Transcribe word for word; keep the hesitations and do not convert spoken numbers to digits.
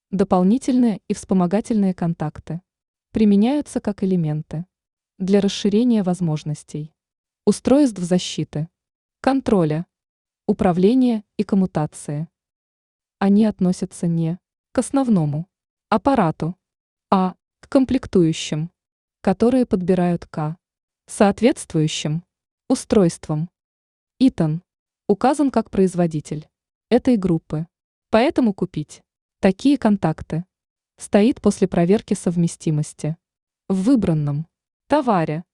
Дополнительные и вспомогательные контакты применяются как элементы для расширения возможностей устройств защиты, контроля, управления и коммутации. Они относятся не к основному аппарату, а к комплектующим, которые подбирают к соответствующим устройствам. Итан указан как производитель этой группы, поэтому купить такие контакты стоит после проверки совместимости в выбранном товаре.